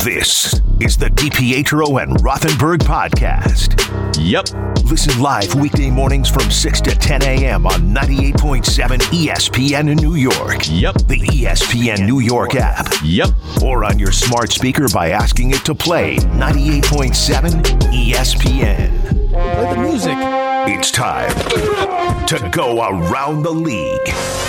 This is the DiPietro and Rothenberg podcast. Yep. Listen live weekday mornings from 6 to 10 a.m. on 98.7 ESPN in New York. Yep. The ESPN New York app. Yep. Or on your smart speaker by asking it to play 98.7 ESPN. Play the music. It's time to go around the league.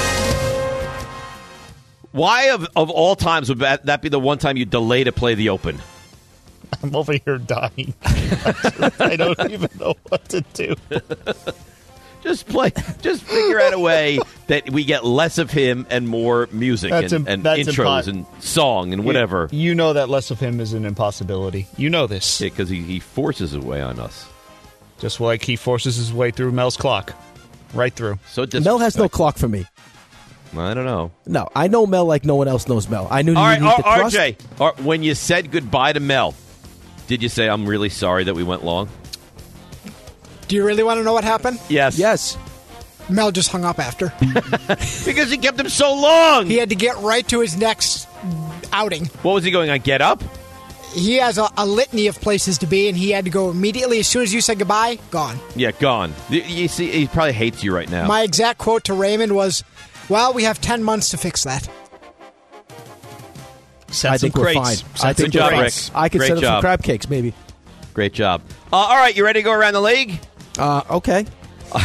Why, of all times, would that be the one time you delay to play the Open? I'm over here dying. I don't even know what to do. Just figure out a way that we get less of him and more music and intros and song and whatever. You know that less of him is an impossibility. You know this. Yeah, because he forces his way on us. Just like he forces his way through Mel's clock. Right through. So Mel has no clock for me. I don't know. No, I know Mel like no one else knows Mel. I knew you need the trust. RJ, when you said goodbye to Mel, did you say, I'm really sorry that we went long? Do you really want to know what happened? Yes. Yes. Mel just hung up after. Because he kept him so long. He had to get right to his next outing. What was he going on? Get up? He has a litany of places to be, and he had to go immediately. As soon as you said goodbye, gone. Yeah, gone. You see, he probably hates you right now. My exact quote to Raymond was, well, we have 10 months to fix that. I think we're fine. Good job, Rick. I could Great set up job. some crab cakes, maybe. Great job. All right, you ready to go around the league? Okay. All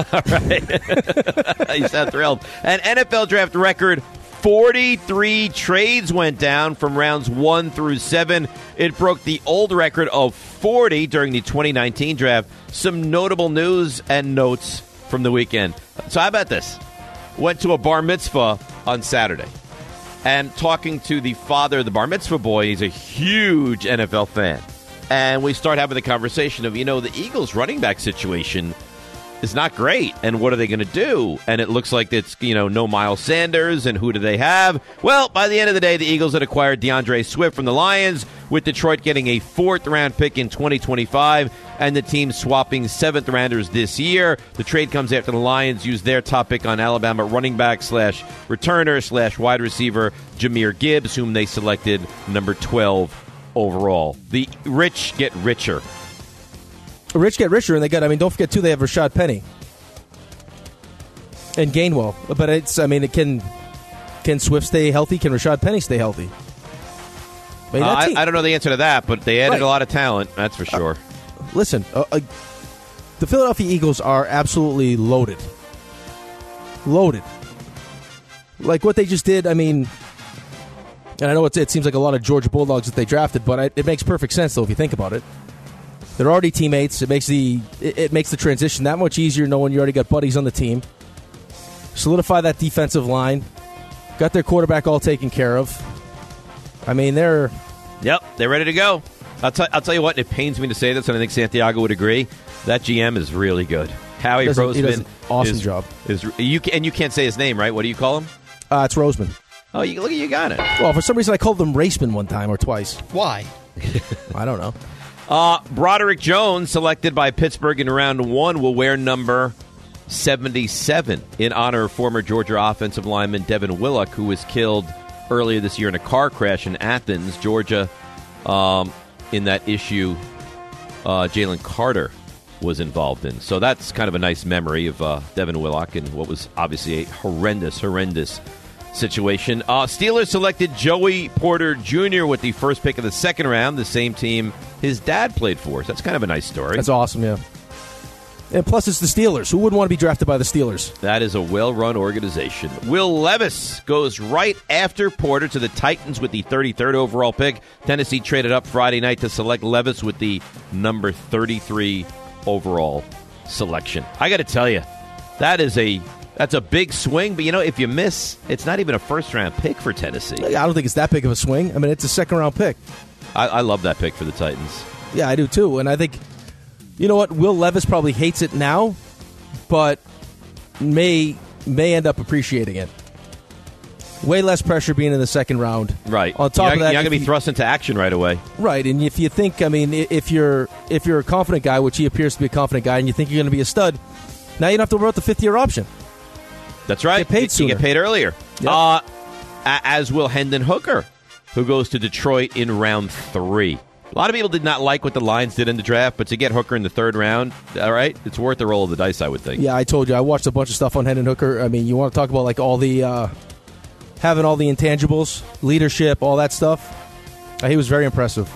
right. You sound thrilled. An NFL draft record, 43 trades went down from rounds 1 through 7. It broke the old record of 40 during the 2019 draft. Some notable news and notes from the weekend. So how about this? Went to a bar mitzvah on Saturday. And talking to the father of the bar mitzvah boy, he's a huge NFL fan. And we start having the conversation of, the Eagles running back situation is not great. And what are they going to do? And it looks like it's, no Miles Sanders. And who do they have? Well, by the end of the day, the Eagles had acquired DeAndre Swift from the Lions, with Detroit getting a 4th-round pick in 2025, and the team swapping 7th-rounders this year. The trade comes after the Lions used their top pick on Alabama running back / returner / wide receiver Jahmyr Gibbs, whom they selected number 12 overall. The rich get richer. Rich get richer, and they got, don't forget, too, they have Rashad Penny and Gainwell. But can Swift stay healthy? Can Rashad Penny stay healthy? I don't know the answer to that, but they added a lot of talent, that's for sure. Listen, the Philadelphia Eagles are absolutely loaded. Loaded. Like what they just did, and I know it seems like a lot of Georgia Bulldogs that they drafted, but it makes perfect sense, though, if you think about it. They're already teammates. It makes the transition that much easier knowing you already got buddies on the team. Solidify that defensive line. Got their quarterback all taken care of. They're ready to go. I'll tell you what, it pains me to say this, and I think Santiago would agree. That GM is really good. Howie Roseman. He does an awesome job. You can't say his name, right? What do you call him? It's Roseman. Oh, look at you got it. Well, for some reason I called them Raceman one time or twice. Why? I don't know. Broderick Jones, selected by Pittsburgh in round 1, will wear number 77 in honor of former Georgia offensive lineman Devin Willock, who was killed earlier this year in a car crash in Athens, Georgia. In that issue, Jalen Carter was involved in. So that's kind of a nice memory of Devin Willock and what was obviously a horrendous situation. Steelers selected Joey Porter Jr. with the first pick of the 2nd round, the same team his dad played for. So that's kind of a nice story. That's awesome, yeah. And plus, it's the Steelers. Who wouldn't want to be drafted by the Steelers? That is a well-run organization. Will Levis goes right after Porter to the Titans with the 33rd overall pick. Tennessee traded up Friday night to select Levis with the number 33 overall selection. I got to tell you, that's a big swing. But, if you miss, it's not even a first-round pick for Tennessee. I don't think it's that big of a swing. It's a second-round pick. I love that pick for the Titans. Yeah, I do, too. And I think... You know what? Will Levis probably hates it now, but may end up appreciating it. Way less pressure being in the 2nd round. Right. On top of that, you're not going to be thrust into action right away. Right. And if you think, if you're a confident guy, which he appears to be a confident guy, and you think you're going to be a stud, now you don't have to worry about the 5th-year option. That's right. Get paid sooner. You get paid earlier. Yep. As will Hendon Hooker, who goes to Detroit in round 3. A lot of people did not like what the Lions did in the draft, but to get Hooker in the 3rd round, all right, it's worth the roll of the dice, I would think. Yeah, I told you. I watched a bunch of stuff on Hendon Hooker. I mean, you want to talk about like all the having all the intangibles, leadership, all that stuff. He was very impressive.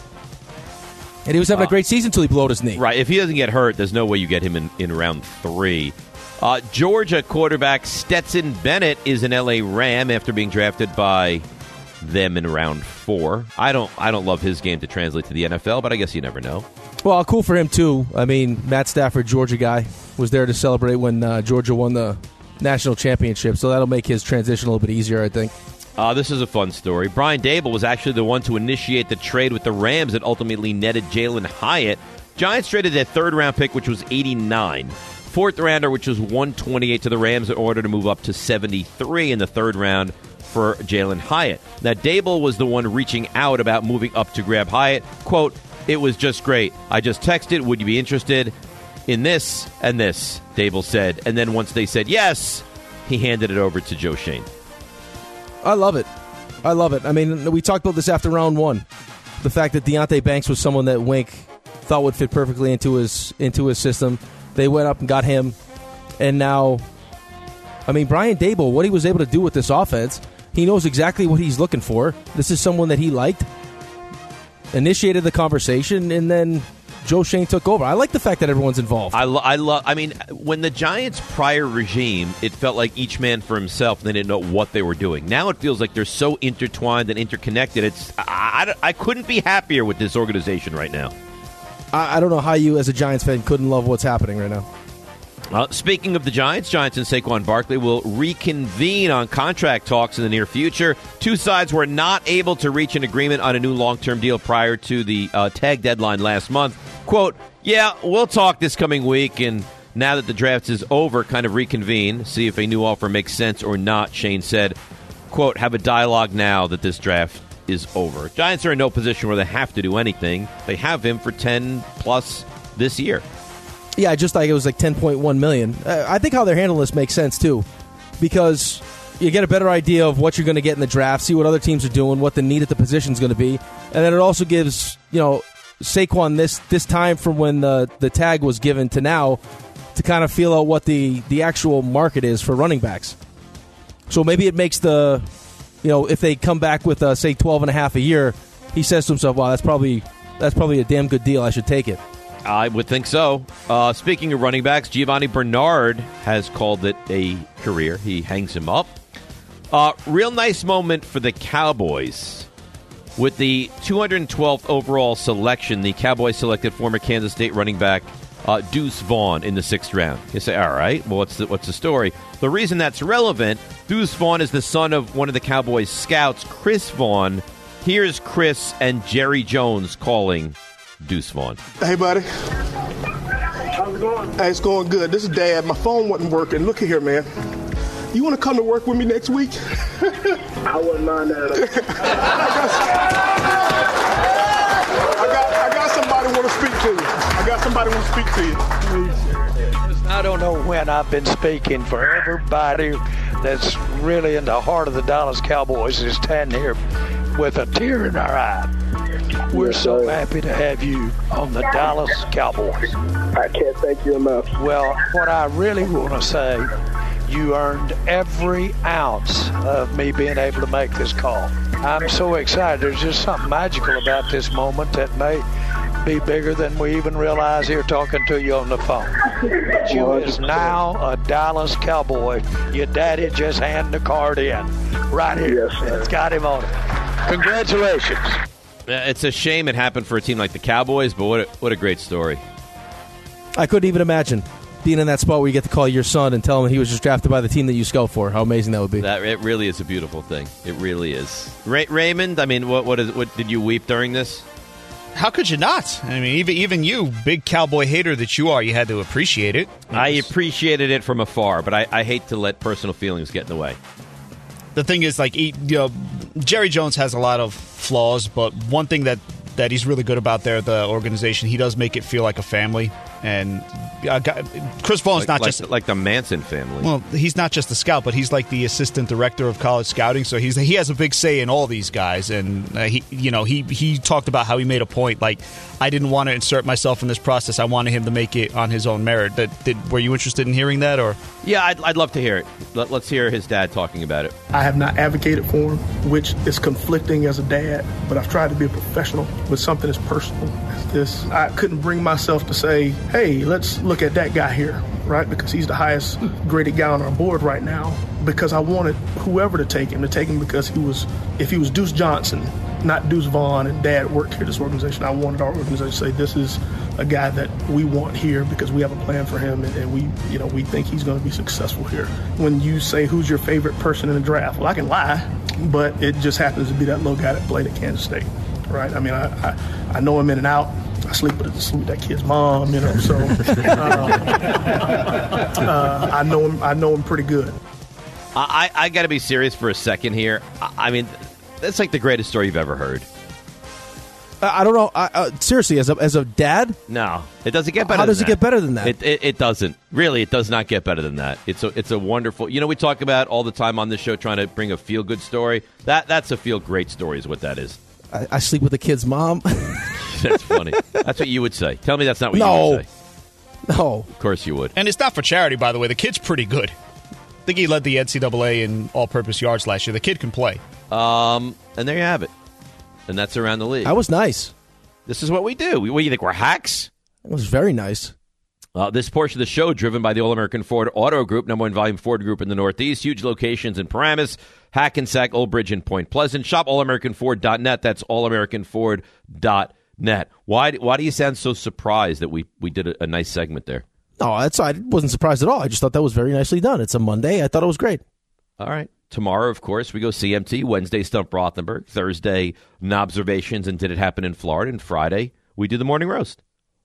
And he was having a great season until he blew out his knee. Right. If he doesn't get hurt, there's no way you get him in round 3. Georgia quarterback Stetson Bennett is an L.A. Ram after being drafted by them in round 4. I don't love his game to translate to the NFL, but I guess you never know. Well, cool for him, too. I mean, Matt Stafford, Georgia guy, was there to celebrate when Georgia won the national championship, so that'll make his transition a little bit easier, I think. This is a fun story. Brian Daboll was actually the one to initiate the trade with the Rams that ultimately netted Jalen Hyatt. Giants traded their 3rd-round pick, which was 89. 4th-rounder, which was 128 to the Rams in order to move up to 73 in the 3rd round for Jalen Hyatt. Now, Daboll was the one reaching out about moving up to grab Hyatt. Quote, "It was just great. I just texted, would you be interested in this and this," Daboll said. And then once they said yes, he handed it over to Joe Schoen. I love it. I mean, we talked about this after round 1. The fact that Deonte Banks was someone that Wink thought would fit perfectly into his system. They went up and got him. And now, I mean, Brian Daboll, what he was able to do with this offense, he knows exactly what he's looking for. This is someone that he liked, initiated the conversation, and then Joe Schoen took over. I like the fact that everyone's involved. I mean, when the Giants' prior regime, it felt like each man for himself, and they didn't know what they were doing. Now it feels like they're so intertwined and interconnected. I couldn't be happier with this organization right now. I don't know how you, as a Giants fan, couldn't love what's happening right now. Speaking of the Giants and Saquon Barkley will reconvene on contract talks in the near future. Two sides were not able to reach an agreement on a new long-term deal prior to the tag deadline last month. Quote, "Yeah, we'll talk this coming week, and now that the draft is over, kind of reconvene, see if a new offer makes sense or not," Shane said. Quote, "Have a dialogue now that this draft is over." Giants are in no position where they have to do anything. They have him for 10-plus this year. Yeah, just like it was like $10.1 million. I think how they're handling this makes sense, too, because you get a better idea of what you're going to get in the draft, see what other teams are doing, what the need at the position is going to be, and then it also gives, Saquon this time from when the tag was given to now to kind of feel out what the actual market is for running backs. So maybe it makes if they come back with, say, 12.5 a year, he says to himself, wow, that's probably a damn good deal. I should take it. I would think so. Speaking of running backs, Giovanni Bernard has called it a career. He hangs him up. Real nice moment for the Cowboys. With the 212th overall selection, the Cowboys selected former Kansas State running back Deuce Vaughn in the 6th round. You say, all right, well, what's the story? The reason that's relevant, Deuce Vaughn is the son of one of the Cowboys scouts, Chris Vaughn. Here's Chris and Jerry Jones calling Deuce Vaughn. Hey, buddy. How's it going? Hey, it's going good. This is Dad. My phone wasn't working. Look here, man. You want to come to work with me next week? I wouldn't mind that. I got somebody want to speak to you. I don't know when I've been speaking for everybody that's really in the heart of the Dallas Cowboys is standing here with a tear in our eye. We're so happy to have you on the Dallas Cowboys. I can't thank you enough. Well, what I really want to say, you earned every ounce of me being able to make this call. I'm so excited. There's just something magical about this moment that may be bigger than we even realize here talking to you on the phone. But you is now a Dallas Cowboy. Your daddy just handed the card in. Right here. Yes, sir. It's got him on it. Congratulations. It's a shame it happened for a team like the Cowboys, but what a great story. I couldn't even imagine being in that spot where you get to call your son and tell him he was just drafted by the team that you scout for. How amazing that would be. It really is a beautiful thing. It really is. Raymond, I mean, what did you weep during this? How could you not? I mean, even you, big Cowboy hater that you are, you had to appreciate it. I appreciated it from afar, but I hate to let personal feelings get in the way. The thing is, Jerry Jones has a lot of flaws, but one thing that that he's really good about there at the organization. He does make it feel like a family. And Chris Volan's not just like the Manson family. Well, he's not just the scout, but he's like the assistant director of college scouting. So he has a big say in all these guys. And he talked about how he made a point like, I didn't want to insert myself in this process. I wanted him to make it on his own merit. Were you interested in hearing that? Or yeah, I'd love to hear it. Let's hear his dad talking about it. I have not advocated for him, which is conflicting as a dad, but I've tried to be a professional with something as personal as this. I couldn't bring myself to say, hey, let's look at that guy here, right? Because he's the highest graded guy on our board right now. Because I wanted whoever to take him because if he was Deuce Johnson, not Deuce Vaughn, and Dad worked here at this organization, I wanted our organization to say this is a guy that we want here because we have a plan for him and we think he's going to be successful here. When you say who's your favorite person in the draft, well, I can lie, but it just happens to be that little guy that played at Kansas State, right? I mean, I know him in and out. I sleep with that kid's mom, so I know him pretty good. I got to be serious for a second here. I mean, that's like the greatest story you've ever heard. I don't know. Seriously, as a dad? No, it doesn't get better. How does it get better than that? It doesn't. Really, it does not get better than that. It's a wonderful. We talk about all the time on this show trying to bring a feel good story. That's a feel great story is what that is. I sleep with the kid's mom. That's funny. That's what you would say. Tell me that's not what you would say. No. Of course you would. And it's not for charity, by the way. The kid's pretty good. I think he led the NCAA in all-purpose yards last year. The kid can play. And there you have it. And that's around the league. That was nice. This is what we do. What do you think? We're hacks? It was very nice. This portion of the show driven by the All-American Ford Auto Group, #1 volume Ford Group in the Northeast. Huge locations in Paramus, Hackensack, Old Bridge, and Point Pleasant. Shop allamericanford.net. That's allamericanford.net. Why do you sound so surprised that we did a nice segment there? No, I wasn't surprised at all. I just thought that was very nicely done. It's a Monday. I thought it was great. All right. Tomorrow, of course, we go CMT. Wednesday, Stump Rothenberg. Thursday, Nobservations and Did It Happen in Florida? And Friday, we do the morning roast.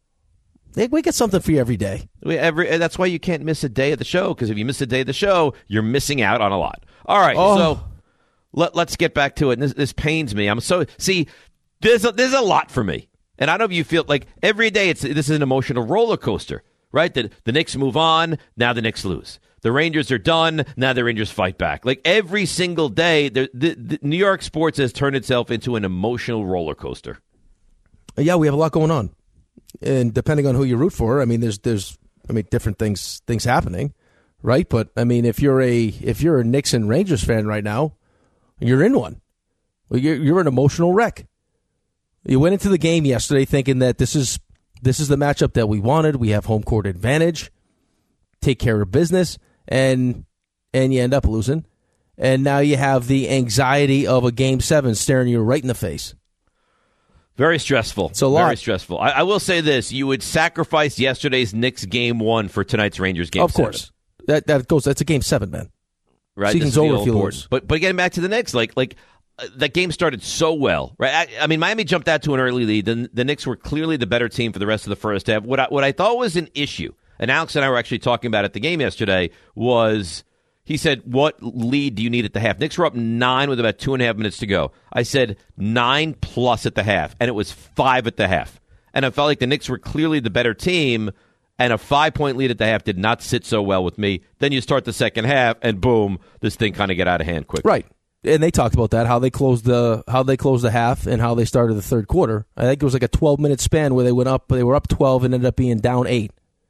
We get something for you every day. That's why you can't miss a day of the show, because if you miss a day of the show, you're missing out on a lot. All right, so let's get back to it. And this pains me. There's a lot for me. And I don't know if you feel like every day this is an emotional roller coaster, right? The Knicks move on, now the Knicks lose. The Rangers are done, now the Rangers fight back. Like every single day, the New York sports has turned itself into an emotional roller coaster. Yeah, we have a lot going on. And depending on who you root for, I mean, there's different things happening, right? But I mean, if you're a Knicks and Rangers fan right now, you're in one. You're an emotional wreck. You went into the game yesterday thinking that this is the matchup that we wanted. We have home court advantage. Take care of business, and you end up losing. And now you have the anxiety of a Game 7 staring you right in the face. Very stressful. It's a lot. Very stressful. I will say this. You would sacrifice yesterday's Knicks Game 1 for tonight's Rangers Game 7. Of course. That's a Game 7, man. Right? Season's over if you lose. But getting back to the Knicks, like that game started so well, right? I mean, Miami jumped out to an early lead. The Knicks were clearly the better team for the rest of the first half. What I thought was an issue, and Alex and I were actually talking about at the game yesterday, was he said, what lead do you need at the half? Knicks were up 9 with about 2.5 minutes to go. I said 9+ at the half, and it was 5 at the half. And I felt like the Knicks were clearly the better team, and a 5-point lead at the half did not sit so well with me. Then you start the second half, and boom, this thing kind of get out of hand quickly. Right. And they talked about that, how they closed the half and how they started the third quarter. I think it was like a 12-minute span where they were up 12 and ended up being down 8.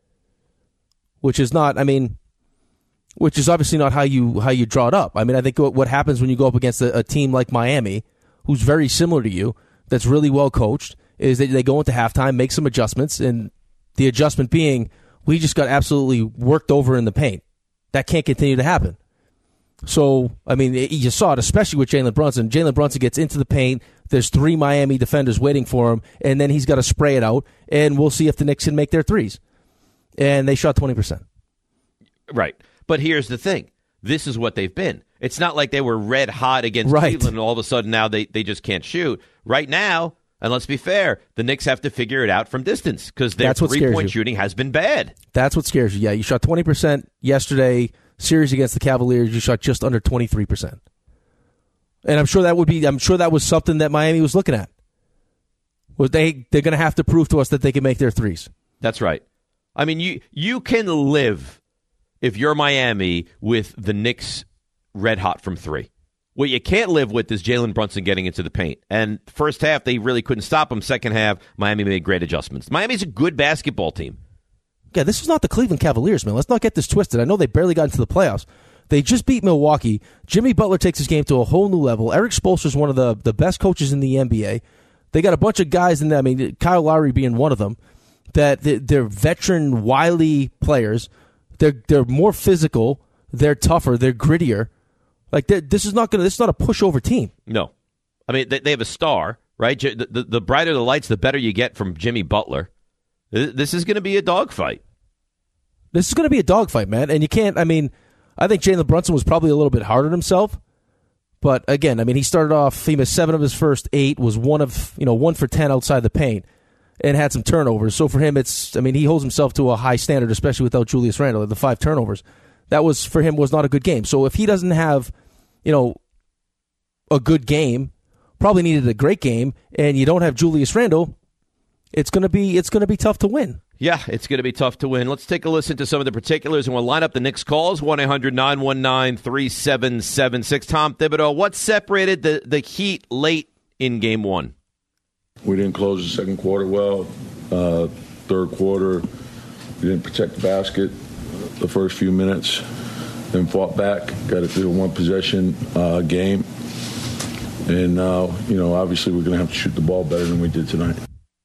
Which is obviously not how you draw it up. I mean, I think what happens when you go up against a team like Miami, who's very similar to you, that's really well coached, is that they go into halftime, make some adjustments, and the adjustment being, we just got absolutely worked over in the paint. That can't continue to happen. So, I mean, you saw it, especially with Jalen Brunson. Jalen Brunson gets into the paint. There's 3 Miami defenders waiting for him, and then he's got to spray it out, and we'll see if the Knicks can make their threes. And they shot 20%. Right. But here's the thing. This is what they've been. It's not like they were red hot against Cleveland, and all of a sudden now they just can't shoot. Right now, and let's be fair, the Knicks have to figure it out from distance because their three-point shooting has been bad. That's what scares you. Yeah, you shot 20% yesterday. Series against the Cavaliers, you shot just under 23%. And I'm sure that was something that Miami was looking at. was they're going to have to prove to us that they can make their threes. That's right. I mean, you can live, if you're Miami, with the Knicks red hot from three. What you can't live with is Jalen Brunson getting into the paint. And first half, they really couldn't stop him. Second half, Miami made great adjustments. Miami's a good basketball team. Yeah, this is not the Cleveland Cavaliers, man. Let's not get this twisted. I know they barely got into the playoffs. They just beat Milwaukee. Jimmy Butler takes his game to a whole new level. Eric Spoelstra is one of the best coaches in the NBA. They got a bunch of guys in there, I mean, Kyle Lowry being one of them, that they're veteran, wily players. They're more physical. They're tougher. They're grittier. Like this is not a pushover team. No, I mean they have a star, right? The brighter the lights, the better you get from Jimmy Butler. This is going to be a dogfight. This is going to be a dogfight, man. And you can't. I mean, I think Jalen Brunson was probably a little bit hard on himself. But again, I mean, he started off. He missed 7 of his first 8. Was 1 for 10 outside the paint, and had some turnovers. So for him, he holds himself to a high standard, especially without Julius Randle. The 5 turnovers. That was for him was not a good game. So if he doesn't have, a good game, probably needed a great game, and you don't have Julius Randle, it's gonna be tough to win. Yeah, it's going to be tough to win. Let's take a listen to some of the particulars, and we'll line up the Knicks calls, 1-800-919-3776. Tom Thibodeau, what separated the Heat late in Game 1? We didn't close the second quarter well. Third quarter, we didn't protect the basket the first few minutes, then fought back, got it through a one-possession game. And now, obviously we're going to have to shoot the ball better than we did tonight.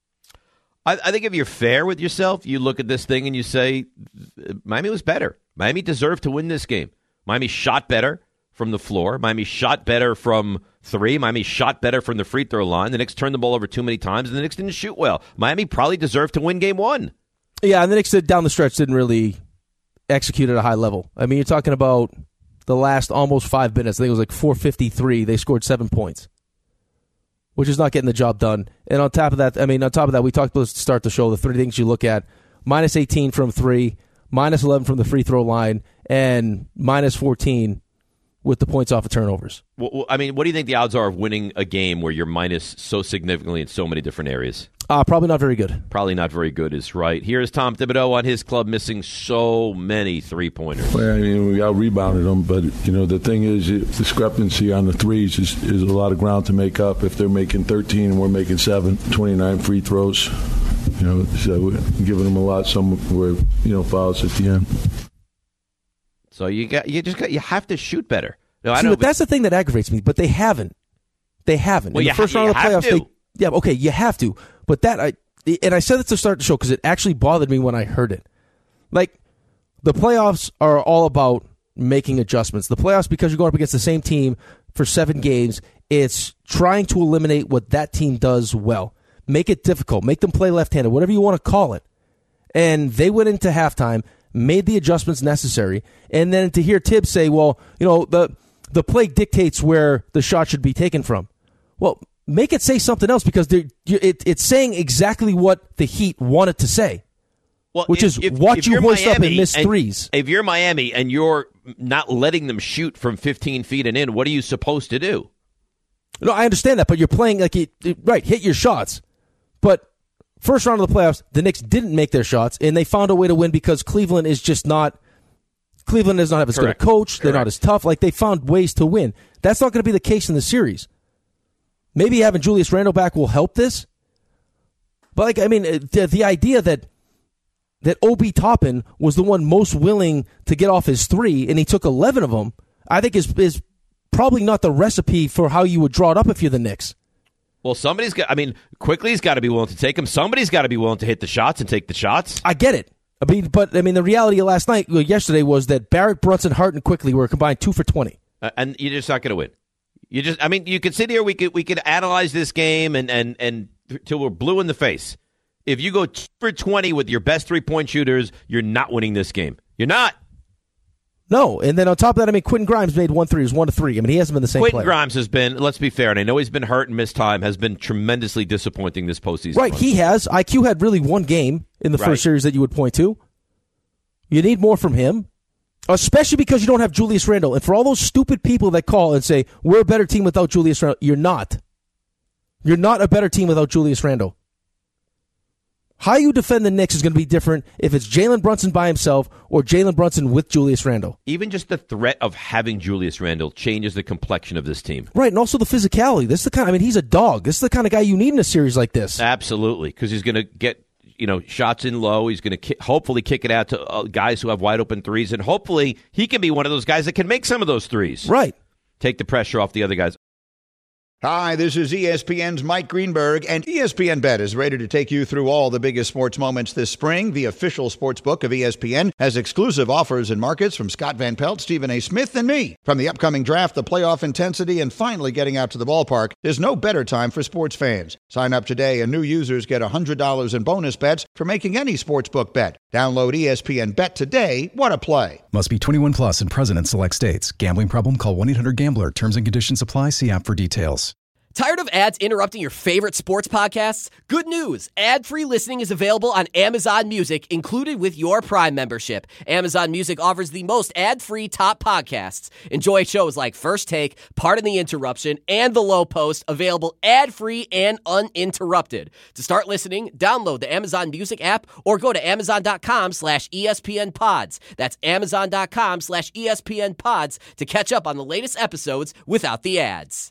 I think if you're fair with yourself, you look at this thing and you say, Miami was better. Miami deserved to win this game. Miami shot better from the floor. Miami shot better from 3. Miami shot better from the free throw line. The Knicks turned the ball over too many times, and the Knicks didn't shoot well. Miami probably deserved to win Game 1. Yeah, and the Knicks down the stretch didn't really execute at a high level. I mean, you're talking about the last almost 5 minutes. I think it was like 4:53. They scored 7 points, which is not getting the job done. And on top of that, we talked about to start the show, the 3 things you look at: minus 18 from 3, minus 11 from the free throw line, and minus 14 with the points off of turnovers. Well, I mean, what do you think the odds are of winning a game where you're minus so significantly in so many different areas? Probably not very good. Probably not very good is right. Here's Tom Thibodeau on his club missing so many three-pointers. Well, I mean, we out-rebounded them, but, the thing is, discrepancy on the threes is a lot of ground to make up. If they're making 13 and we're making 7, 29 free throws, so we're giving them a lot. Some were, fouls at the end. So you have to shoot better. No, but that's the thing that aggravates me. But they haven't. Well, in the first round of the playoffs, you have to. But I said it to start the show because it actually bothered me when I heard it. Like, the playoffs are all about making adjustments. The playoffs, because you're going up against the same team for 7 games, it's trying to eliminate what that team does well. Make it difficult. Make them play left-handed, whatever you want to call it. And they went into halftime, made the adjustments necessary, and then to hear Tibbs say, well, the play dictates where the shot should be taken from. Well, make it say something else, because it's saying exactly what the Heat wanted to say, which is watch you hoist up and miss threes. If you're Miami and you're not letting them shoot from 15 feet and in, what are you supposed to do? No, I understand that, but you're playing like hit your shots. But first round of the playoffs, the Knicks didn't make their shots, and they found a way to win because Cleveland does not have as good a coach. They're not as tough. Like, they found ways to win. That's not going to be the case in the series. Maybe having Julius Randle back will help this. But, the idea that Obi Toppin was the one most willing to get off his 3, and he took 11 of them, I think is probably not the recipe for how you would draw it up if you're the Knicks. Well, Quickly's got to be willing to take them. Somebody's got to be willing to hit the shots and take the shots. I get it. The reality of yesterday was that Barrett, Brunson, Hart, and Quickly were combined 2 for 20. And you're just not going to win. You could sit here, we could analyze this game and till we're blue in the face. If you go 2 for 20 with your best 3-point shooters, you're not winning this game. You're not. No, and then on top of that, Quentin Grimes made 1 3. He was 1 to 3. He hasn't been the same player. Quentin Grimes has been, let's be fair, and I know he's been hurt and missed time, has been tremendously disappointing this postseason. Right, he has. IQ had really 1 game in the first series that you would point to. You need more from him, especially because you don't have Julius Randle. And for all those stupid people that call and say, we're a better team without Julius Randle, you're not. You're not a better team without Julius Randle. How you defend the Knicks is going to be different if it's Jalen Brunson by himself or Jalen Brunson with Julius Randle. Even just the threat of having Julius Randle changes the complexion of this team. Right, and also the physicality. This is the kind. I mean, he's a dog. This is the kind of guy you need in a series like this. Absolutely, because he's going to get shots in low. He's going to hopefully kick it out to guys who have wide open threes, and hopefully he can be one of those guys that can make some of those threes. Right, take the pressure off the other guys. Hi, this is ESPN's Mike Greenberg, and ESPN Bet is ready to take you through all the biggest sports moments this spring. The official sports book of ESPN has exclusive offers and markets from Scott Van Pelt, Stephen A. Smith, and me. From the upcoming draft, the playoff intensity, and finally getting out to the ballpark, there's no better time for sports fans. Sign up today, and new users get $100 in bonus bets for making any sportsbook bet. Download ESPN Bet today. What a play. Must be 21 plus and present in select states. Gambling problem? Call 1-800-GAMBLER. Terms and conditions apply. See app for details. Tired of ads interrupting your favorite sports podcasts? Good news. Ad-free listening is available on Amazon Music, included with your Prime membership. Amazon Music offers the most ad-free top podcasts. Enjoy shows like First Take, Pardon the Interruption, and The Low Post, available ad-free and uninterrupted. To start listening, download the Amazon Music app or go to Amazon.com/ESPN Pods. That's Amazon.com/ESPN Pods to catch up on the latest episodes without the ads.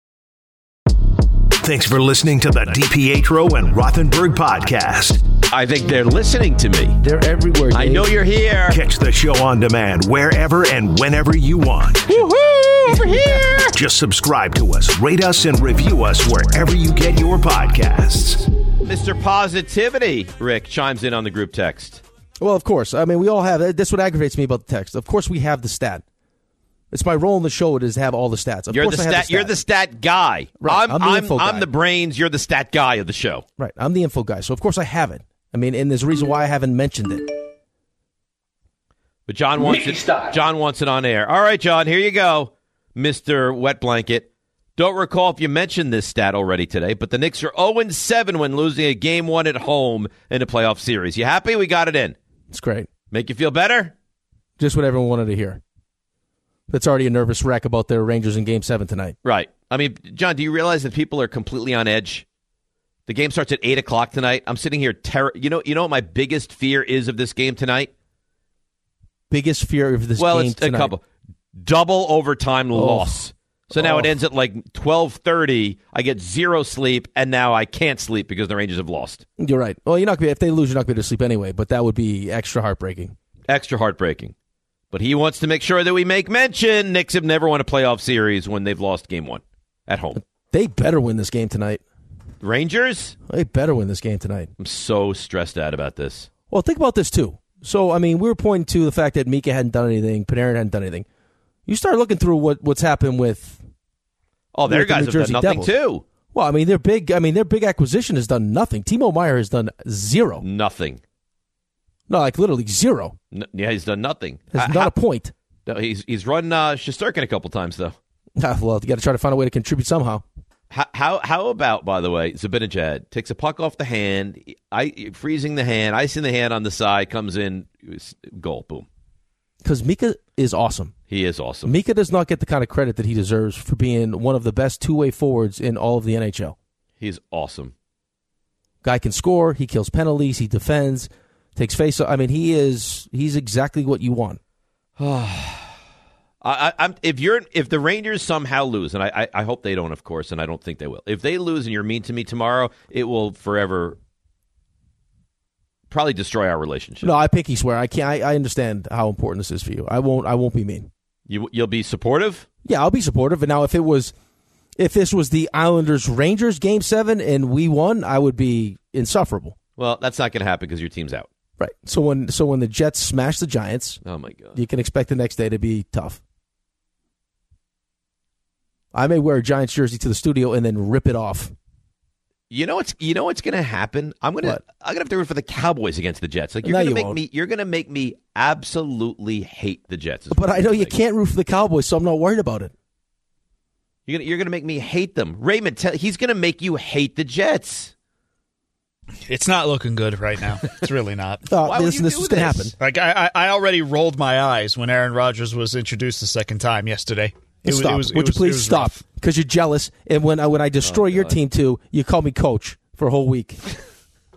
Thanks for listening to the DiPietro and Rothenberg podcast. I think they're listening to me. They're everywhere, Dave. I know you're here. Catch the show on demand wherever and whenever you want. Woohoo! Over here! Just subscribe to us, rate us, and review us wherever you get your podcasts. Mr. Positivity, Rick, chimes in on the group text. Well, of course. I mean, we all have. That's what aggravates me about the text. Of course, we have the stat. It's my role in the show is to have all the stats. Of course I have the stat. You're the stat guy. Right. I'm the brains. You're the stat guy of the show. Right. I'm the info guy. So, of course, I have it. I mean, and there's a reason why I haven't mentioned it. But John wants it. John wants it on air. All right, John, here you go, Mr. Wet Blanket. Don't recall if you mentioned this stat already today, but the Knicks are 0-7 when losing a Game 1 at home in a playoff series. You happy? We got it in. It's great. Make you feel better? Just what everyone wanted to hear. That's already a nervous wreck about their Rangers in Game 7 tonight. Right. I mean, John, do you realize that people are completely on edge? The game starts at 8 o'clock tonight. I'm sitting here. You know what my biggest fear is of this game tonight? Biggest fear of this game it's tonight? a couple. Double overtime loss. So now it ends at like 12:30. I get zero sleep, and now I can't sleep because the Rangers have lost. You're right. Well, if they lose, you're not going to sleep anyway, but that would be extra heartbreaking. Extra heartbreaking. But he wants to make sure that we make mention. Knicks have never won a playoff series when they've lost Game 1 at home. They better win this game tonight. Rangers? They better win this game tonight. I'm so stressed out about this. Well, think about this, too. So, I mean, we were pointing to the fact that Mika hadn't done anything, Panarin hadn't done anything. You start looking through what's happened with their guys have done nothing, too. Well, I mean, their big acquisition has done nothing. Timo Meier has done zero. Nothing. No, like literally zero. Yeah, he's done nothing. Has not a point. No, he's run Shesterkin a couple times, though. Well, you got to try to find a way to contribute somehow. How about, by the way, Zibanejad takes a puck off the hand, freezing the hand, icing the hand on the side, comes in, goal, boom. Because Mika is awesome. He is awesome. Mika does not get the kind of credit that he deserves for being one of the best two-way forwards in all of the NHL. He's awesome. Guy can score, he kills penalties, he defends, takes face. I mean, he's exactly what you want. If the Rangers somehow lose, and I hope they don't, of course, and I don't think they will. If they lose and you're mean to me tomorrow, it will forever probably destroy our relationship. No, I pinky swear. I can't. I understand how important this is for you. I won't be mean. You'll be supportive? Yeah, I'll be supportive. And now if this was the Islanders Rangers Game 7 and we won, I would be insufferable. Well, that's not going to happen because your team's out. Right. So when the Jets smash the Giants, oh my God, you can expect the next day to be tough. I may wear a Giants jersey to the studio and then rip it off. You know what's going to happen? I'm going to have to root for the Cowboys against the Jets. Like you're going to make me absolutely hate the Jets. But I know you can't root for the Cowboys, so I'm not worried about it. You're going to make me hate them. Raymond, he's going to make you hate the Jets. It's not looking good right now. It's really not. This was going to happen. Like I already rolled my eyes when Aaron Rodgers was introduced the second time yesterday. Would you please stop? Because you're jealous, and when I destroy your team too, you call me coach for a whole week.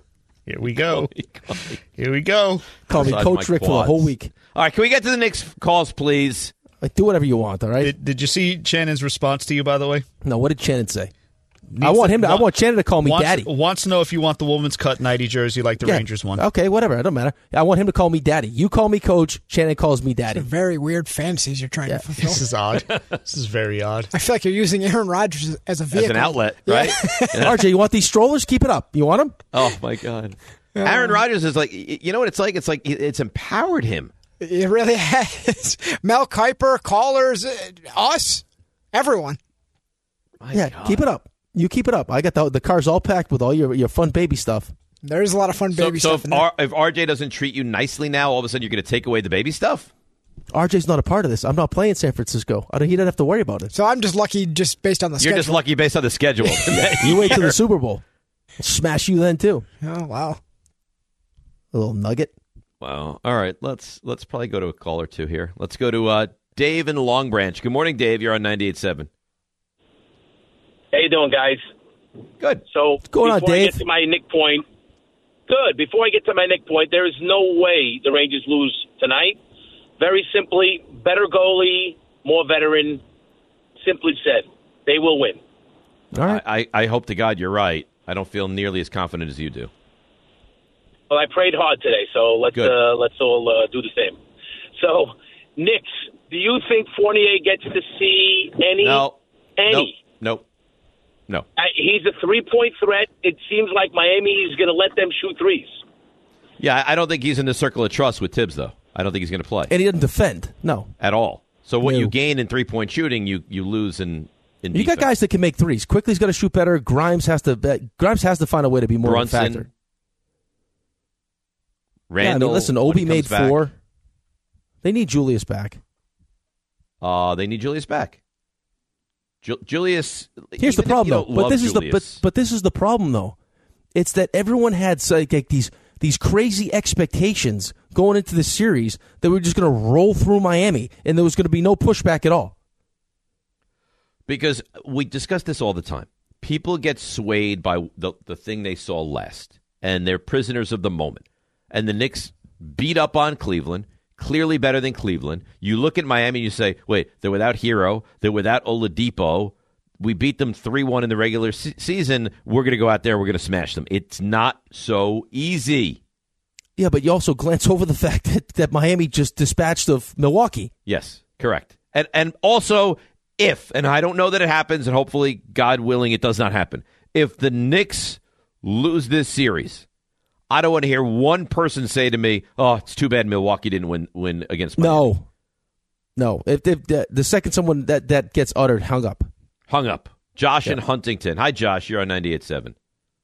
Here we go. Here we go. Call me Coach Rick for the whole week. All right, can we get to the Knicks calls, please? Like, do whatever you want, all right? Did you see Shannon's response to you, by the way? No, what did Shannon say? I want Shannon to call me daddy. Wants to know if you want the woman's cut nighty jersey like the Rangers one. Okay, whatever. It don't matter. I want him to call me daddy. You call me Coach. Shannon calls me daddy. These are very weird fantasies you're trying to fulfill. This is odd. This is very odd. I feel like you're using Aaron Rodgers as a vehicle. As an outlet, right? RJ, you want these strollers? Keep it up. You want them? Oh, my God. Aaron Rodgers is like, you know what it's like? It's like it's empowered him. It really has. Mel Kiper, callers, us, everyone. God. Keep it up. You keep it up. I got the car's all packed with all your fun baby stuff. There's a lot of fun baby stuff in there. If RJ doesn't treat you nicely now, all of a sudden you're going to take away the baby stuff? RJ's not a part of this. I'm not playing San Francisco. He doesn't have to worry about it. So I'm just lucky just based on the schedule. You're just lucky based on the schedule. You wait till the Super Bowl. I'll smash you then, too. Oh, wow. A little nugget. Wow. All right. Let's probably go to a call or two here. Let's go to Dave in Long Branch. Good morning, Dave. You're on 98.7. How you doing, guys? Good. So What's going on, before I Dave? get to my Nick point, before I get to my Nick point, there is no way the Rangers lose tonight. Very simply, better goalie, more veteran. Simply said, they will win. All right. I hope to God you're right. I don't feel nearly as confident as you do. Well, I prayed hard today, so let's all do the same. So, Knicks, do you think Fournier gets to see any? No. Any? Nope. No. He's a 3-point threat. It seems like Miami is going to let them shoot threes. Yeah, I don't think he's in the circle of trust with Tibbs, though. I don't think he's going to play. And he doesn't defend. No. At all. So what No. you gain in three-point shooting, you lose in defense. You got guys that can make threes. Quickly's got to shoot better. Grimes has to find a way to be more of a factor. Randall. Listen, Obi made 4. They need Julius back. They need Julius back. Julius. Here's the problem, though. But this is the problem, though. It's that everyone had like these crazy expectations going into the series that we're just going to roll through Miami, and there was going to be no pushback at all. Because we discuss this all the time. People get swayed by the thing they saw last, and they're prisoners of the moment. And the Knicks beat up on Cleveland, clearly better than Cleveland. You look at Miami and you say, wait, they're without Hero, they're without Oladipo. We beat them 3-1 in the regular season. We're going to go out there, we're going to smash them. It's not so easy. Yeah, but you also glance over the fact that Miami just dispatched of Milwaukee. Yes, correct. And also, and I don't know that it happens, and hopefully, God willing, it does not happen. If the Knicks lose this series, I don't want to hear one person say to me, "Oh, it's too bad Milwaukee didn't win against Miami." No. If the second someone that gets uttered, hung up. Josh in Huntington. Hi, Josh. You're on 98.7.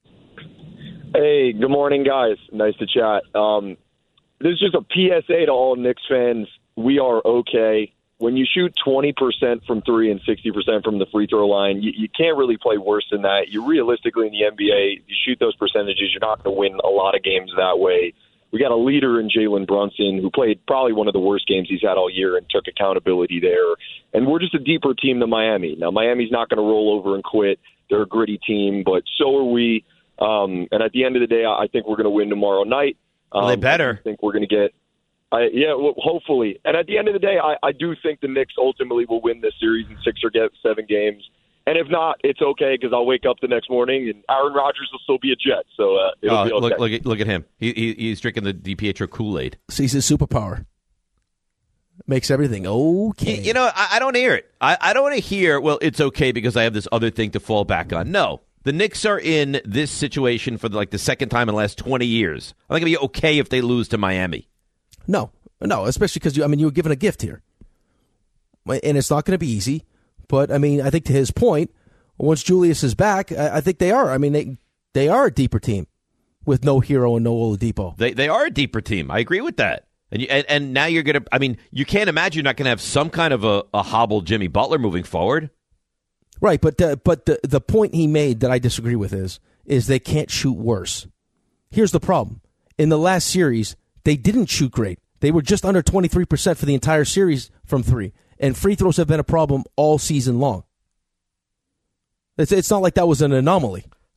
Hey, good morning, guys. Nice to chat. This is just a PSA to all Knicks fans. We are okay. When you shoot 20% from 3 and 60% from the free throw line, you can't really play worse than that. You realistically in the NBA, you shoot those percentages, you're not going to win a lot of games that way. We got a leader in Jalen Brunson who played probably one of the worst games he's had all year and took accountability there. And we're just a deeper team than Miami. Now, Miami's not going to roll over and quit. They're a gritty team, but so are we. And at the end of the day, I think we're going to win tomorrow night. They better. I think we're going to get hopefully. And at the end of the day, I do think the Knicks ultimately will win this series in 6 or 7 games. And if not, it's okay because I'll wake up the next morning and Aaron Rodgers will still be a Jet. So it'll be okay. Look at him. He's drinking the DiPietro Kool-Aid. Sees his superpower. Makes everything okay. You know, I don't hear it. I don't want to hear, well, it's okay because I have this other thing to fall back on. No. The Knicks are in this situation for the second time in the last 20 years. I think it'll be okay if they lose to Miami. No, especially because you were given a gift here, and it's not going to be easy. But I mean, I think to his point, once Julius is back, I think they are. I mean, they are a deeper team with no Hero and no Oladipo. They are a deeper team. I agree with that. And now you're going to. I mean, you can't imagine you're not going to have some kind of a hobbled Jimmy Butler moving forward. Right, but the point he made that I disagree with is they can't shoot worse. Here's the problem: in the last series, they didn't shoot great. They were just under 23% for the entire series from 3. And free throws have been a problem all season long. It's not like that was an anomaly.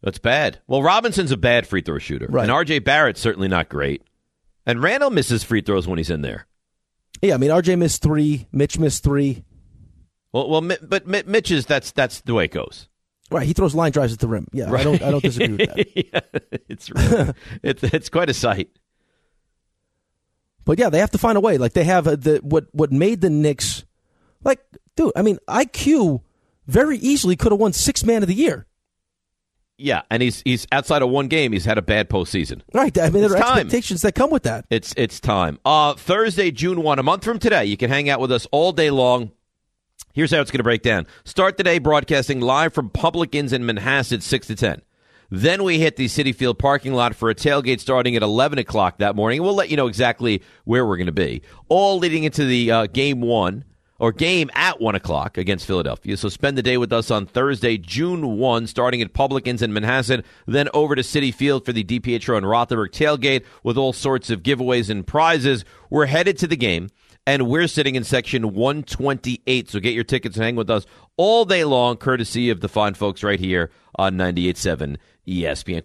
That's bad. Well, Robinson's a bad free throw shooter. Right. And R.J. Barrett's certainly not great. And Randall misses free throws when he's in there. Yeah, I mean, RJ missed 3. Mitch missed 3. But Mitch is that's the way it goes. Right, he throws line drives at the rim. Yeah, right. I don't disagree with that. Yeah, it's quite a sight. But yeah, they have to find a way. Like they have what made the Knicks. Like, dude, I mean, IQ very easily could have won 6th Man of the Year. Yeah, and he's outside of one game. He's had a bad postseason. Right. I mean, there are time. expectations that come with that. It's time. Thursday, June 1, a month from today, you can hang out with us all day long. Here's how it's going to break down. Start the day broadcasting live from Publicans in Manhasset, 6 to 10. Then we hit the Citi Field parking lot for a tailgate starting at 11 o'clock that morning. We'll let you know exactly where we're going to be. All leading into the game at 1 o'clock against Philadelphia. So spend the day with us on Thursday, June 1, starting at Publicans in Manhasset, then over to Citi Field for the DiPietro and Rothenberg tailgate with all sorts of giveaways and prizes. We're headed to the game, and we're sitting in section 128. So get your tickets and hang with us all day long, courtesy of the fine folks right here on 98.7 ESPN.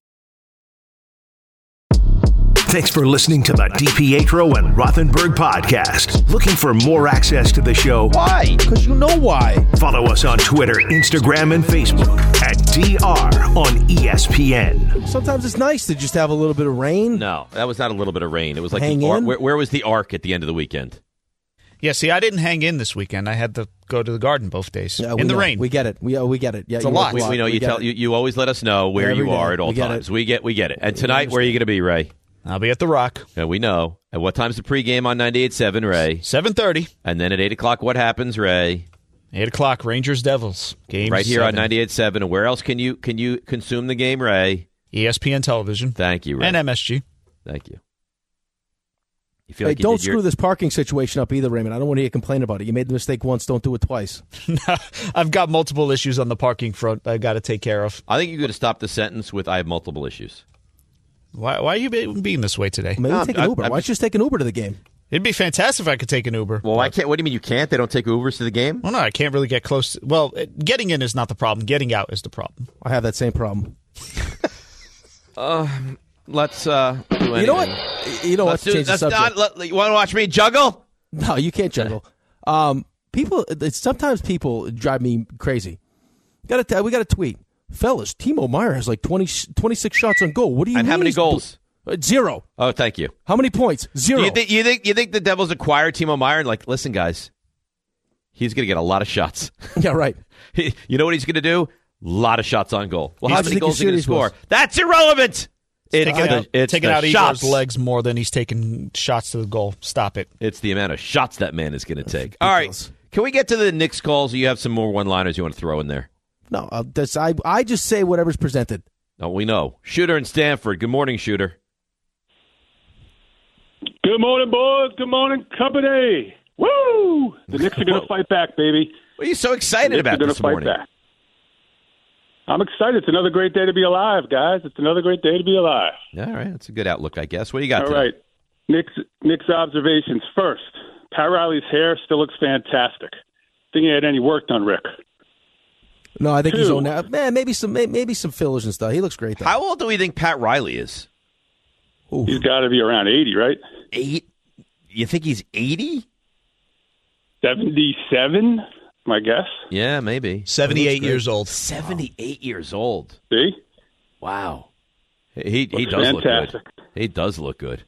Thanks for listening to the DiPietro and Rothenberg podcast. Looking for more access to the show? Why? Because you know why. Follow us on Twitter, Instagram, and Facebook at DR on ESPN. Sometimes it's nice to just have a little bit of rain. No, that was not a little bit of rain. It was like Hang in? Where was the arc at the end of the weekend? Yeah, see, I didn't hang in this weekend. I had to go to the Garden both days in the rain. We get it. We get it. Yeah, it's a lot. We know you always let us know where you are at all times. We get it. And tonight, where are you going to be, Ray? I'll be at the Rock. Yeah, we know. And what time's the pregame on 98.7, Ray? 7:30. And then at 8 o'clock, what happens, Ray? 8 o'clock, Rangers Devils. Game right here 7. on 98.7. And where else can you consume the game, Ray? ESPN Television. Thank you, Ray. And MSG. Thank you. You feel like don't screw this parking situation up either, Raymond. I don't want to hear you complain about it. You made the mistake once, don't do it twice. I've got multiple issues on the parking front I've got to take care of. I think you got to stop the sentence with "I have multiple issues." Why are you being this way today? Maybe take an Uber. Why don't you just take an Uber to the game? It'd be fantastic if I could take an Uber. Well, I can't. What do you mean you can't? They don't take Ubers to the game? Well, no, I can't really get close. Well, getting in is not the problem. Getting out is the problem. I have that same problem. Let's do anything. You know what? You know what? Change the subject. You want to watch me juggle? No, you can't juggle. Sometimes people drive me crazy. We got a tweet. Fellas, Timo Meyer has like 26 shots on goal. What do you mean? And how many goals? 0. Oh, thank you. How many points? 0. You think the Devils acquired Timo Meyer and like, listen, guys, he's going to get a lot of shots. Yeah, right. You know what he's going to do? A lot of shots on goal. Well, How many goals is he going to score? Was? That's irrelevant. It's taking out Igor's legs more than he's taking shots to the goal. Stop it. It's the amount of shots that man is going to take. All right. Can we get to the Knicks calls? Or you have some more one-liners you want to throw in there? No, I just say whatever's presented. No, we know. Shooter in Stanford. Good morning, Shooter. Good morning, boys. Good morning, company. Woo! The Knicks are going to fight back, baby. What are you so excited about this morning? Back. I'm excited. It's another great day to be alive, guys. It's another great day to be alive. All right. That's a good outlook, I guess. What do you got All today? right. Knicks observations. First, Pat Riley's hair still looks fantastic. Think he had any work done, Rick? No, I think he's on that. Man, maybe some fillers and stuff. He looks great, though. How old do we think Pat Riley is? Ooh. He's got to be around 80, right? 8? You think he's 80? 77, my guess. Yeah, maybe. 78 years old. 78 years old. See? Wow. He does look good. He does look good.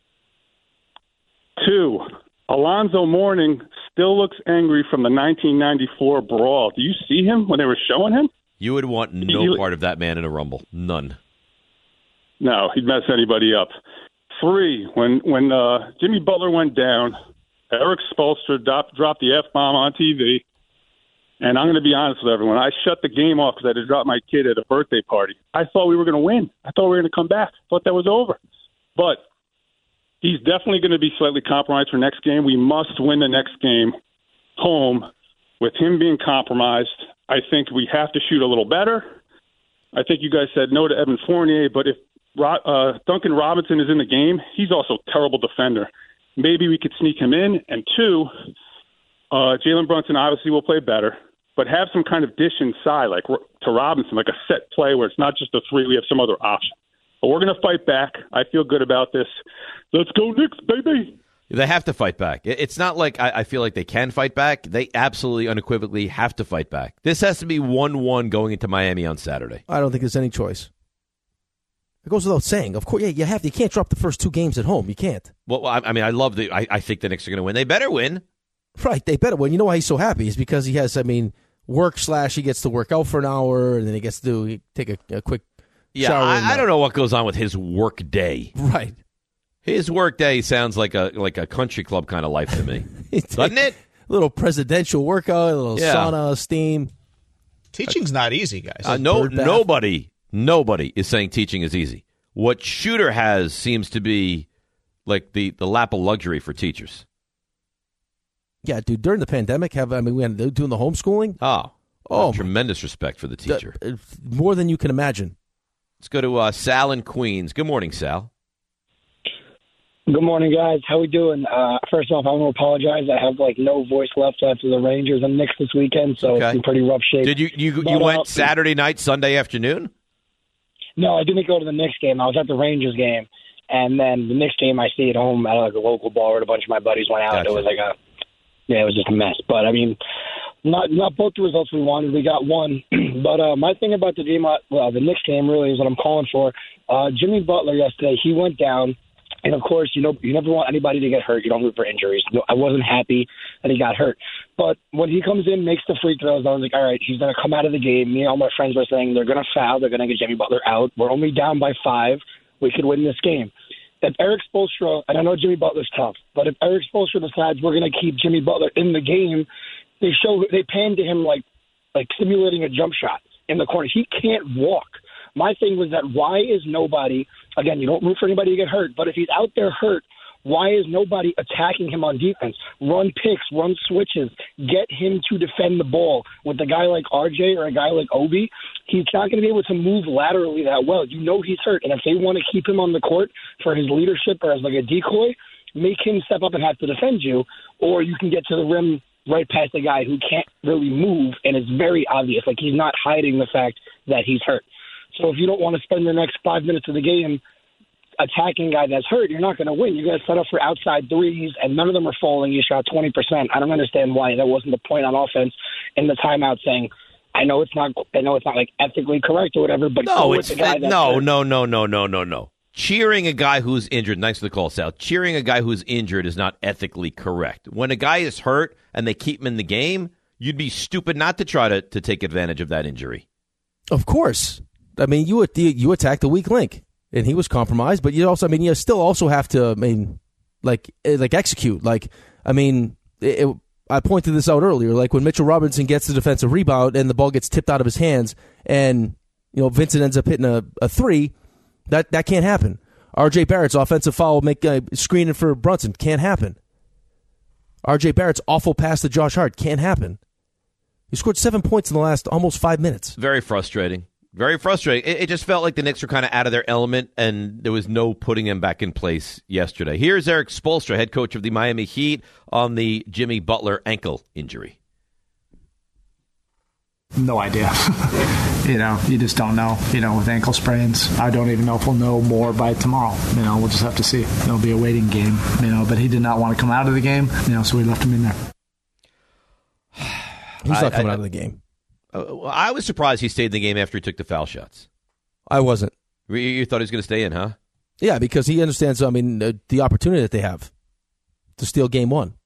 2, Alonzo Mourning still looks angry from the 1994 brawl. Do you see him when they were showing him? You would want no part of that man in a Rumble. None. No, he'd mess anybody up. 3, when Jimmy Butler went down, Eric Spoelstra dropped the F-bomb on TV. And I'm going to be honest with everyone. I shut the game off because I had to drop my kid at a birthday party. I thought we were going to win. I thought we were going to come back. I thought that was over. But he's definitely going to be slightly compromised for next game. We must win the next game home with him being compromised. I think we have to shoot a little better. I think you guys said no to Evan Fournier, but if Duncan Robinson is in the game, he's also a terrible defender. Maybe we could sneak him in. And 2, Jalen Brunson obviously will play better. but have some kind of dish inside, like to Robinson, like a set play where it's not just a three, we have some other option. But we're going to fight back. I feel good about this. Let's go Knicks, baby. They have to fight back. It's not like I feel like they can fight back. They absolutely unequivocally have to fight back. This has to be 1-1 going into Miami on Saturday. I don't think there's any choice. It goes without saying. Of course, yeah, you can't drop the first 2 games at home. You can't. Well, I mean, I think the Knicks are going to win. They better win. Right, they better win. You know why he's so happy? Is because he has, work / he gets to work out for an hour, and then he gets to take a quick shower. I don't know what goes on with his work day. Right. His work day sounds like a country club kind of life to me. Doesn't it? A little presidential workout, a little sauna, steam. Teaching's not easy, guys. Nobody is saying teaching is easy. What Shooter has seems to be like the lap of luxury for teachers. Yeah, dude, during the pandemic, we had doing the homeschooling. Tremendous respect for the teacher. More than you can imagine. Let's go to Sal in Queens. Good morning, Sal. Good morning, guys. How we doing? First off, I want to apologize. I have no voice left after the Rangers and Knicks this weekend, so it's in pretty rough shape. Did you went Saturday night, Sunday afternoon? No, I didn't go to the Knicks game. I was at the Rangers game, and then the Knicks game I stayed home at a local bar where a bunch of my buddies went out. Gotcha. It was it was just a mess. But not both the results we wanted. We got one. But my thing about the game, the Knicks game really is what I'm calling for. Jimmy Butler yesterday, he went down. And, of course, you never want anybody to get hurt. You don't root for injuries. I wasn't happy that he got hurt. But when he comes in, makes the free throws, I was like, all right, he's going to come out of the game. Me and all my friends were saying they're going to foul. They're going to get Jimmy Butler out. We're only down by 5. We could win this game. If Eric Spoelstra, and I know Jimmy Butler's tough, but if Eric Spoelstra decides we're going to keep Jimmy Butler in the game, they pan to him like simulating a jump shot in the corner. He can't walk. My thing was that why is nobody, again, you don't root for anybody to get hurt, but if he's out there hurt, why is nobody attacking him on defense? Run picks, run switches, get him to defend the ball. With a guy like RJ or a guy like Obi, he's not going to be able to move laterally that well. He's hurt, and if they want to keep him on the court for his leadership or as a decoy, make him step up and have to defend you, or you can get to the rim right past the guy who can't really move, and it's very obvious. He's not hiding the fact that he's hurt. So if you don't want to spend the next 5 minutes of the game attacking a guy that's hurt, you're not going to win. You're going to set up for outside threes, and none of them are falling. You shot 20%. I don't understand why that wasn't the point on offense in the timeout saying, I know it's not ethically correct or whatever, but no. Cheering a guy who's injured, thanks for the call, Sal. Cheering a guy who's injured is not ethically correct. When a guy is hurt and they keep him in the game, you'd be stupid not to try to take advantage of that injury. Of course. You attack the weak link, and he was compromised. But you also, you still also have to, execute. I pointed this out earlier. When Mitchell Robinson gets the defensive rebound and the ball gets tipped out of his hands, and Vincent ends up hitting a three, that can't happen. R.J. Barrett's offensive foul, screening for Brunson, can't happen. R.J. Barrett's awful pass to Josh Hart can't happen. He scored 7 points in the last almost 5 minutes. Very frustrating. Very frustrating. It just felt like the Knicks were kind of out of their element, and there was no putting him back in place yesterday. Here's Eric Spoelstra, head coach of the Miami Heat, on the Jimmy Butler ankle injury. No idea. You just don't know. With ankle sprains, I don't even know if we'll know more by tomorrow. We'll just have to see. It'll be a waiting game. But he did not want to come out of the game. So we left him in there. He's not coming out of the game. I was surprised he stayed in the game after he took the foul shots. I wasn't. You thought he was going to stay in, huh? Yeah, because he understands, the opportunity that they have to steal game one.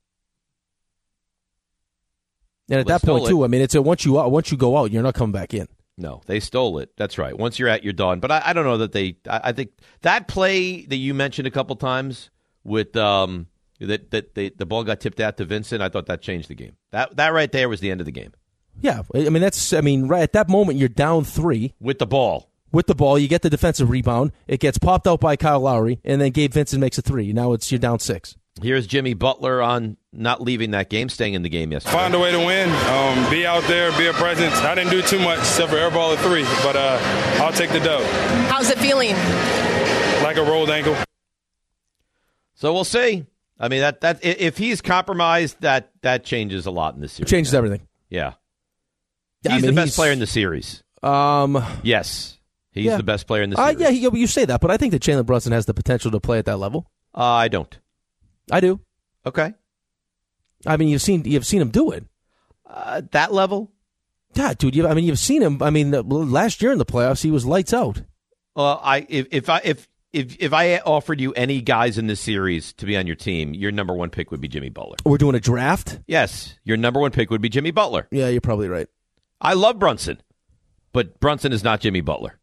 And at that point, too, it's once you go out, you're not coming back in. No, they stole it. That's right. Once you're out, you're done. But I don't know that I think that play that you mentioned a couple times with the ball got tipped out to Vincent, I thought that changed the game. That right there was the end of the game. Yeah, right at that moment, you're down 3. With the ball. You get the defensive rebound. It gets popped out by Kyle Lowry, and then Gabe Vincent makes a 3. Now you're down 6. Here's Jimmy Butler on not leaving that game, staying in the game yesterday. Find a way to win, be out there, be a presence. I didn't do too much except for airball at 3, but I'll take the dub. How's it feeling? Like a rolled ankle. So we'll see. That if he's compromised, that changes a lot in this series. It changes everything. Yeah. He's the best player in the series. Yes. He's the best player in the series. Yeah, you say that, but I think that Jalen Brunson has the potential to play at that level. I don't. I do. Okay. I mean, you've seen him do it. That level? Yeah, dude. You've seen him. I mean, last year in the playoffs, he was lights out. Well, if I offered you any guys in this series to be on your team, your number one pick would be Jimmy Butler. We're doing a draft? Yes, your number one pick would be Jimmy Butler. Yeah, you're probably right. I love Brunson, but Brunson is not Jimmy Butler.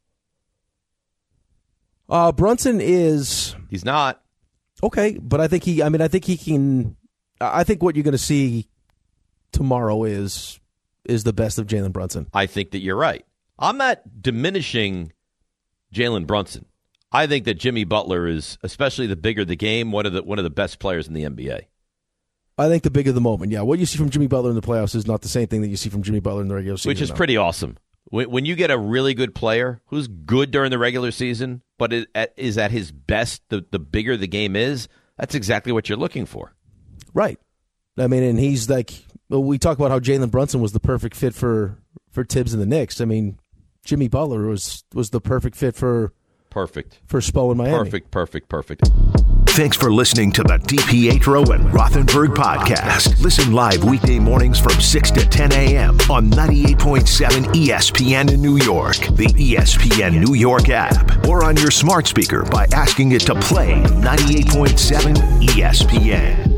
Brunson is. He's not. Okay, but I think he can. I think what you're going to see tomorrow is the best of Jalen Brunson. I think that you're right. I'm not diminishing Jalen Brunson. I think that Jimmy Butler is, especially the bigger the game, one of the best players in the NBA. I think the bigger the moment. Yeah, what you see from Jimmy Butler in the playoffs is not the same thing that you see from Jimmy Butler in the regular season. Which is pretty awesome. When you get a really good player who's good during the regular season, but is at his best, the bigger the game is, that's exactly what you're looking for. Right. I mean, and he's like, we talk about how Jalen Brunson was the perfect fit for Tibbs and the Knicks. I mean, Jimmy Butler was the perfect fit for Spo in Miami. Perfect. Thanks for listening to the DiPietro and Rothenberg podcast. Listen live weekday mornings from 6 to 10 a.m. on 98.7 ESPN in New York, the ESPN New York app, or on your smart speaker by asking it to play 98.7 ESPN.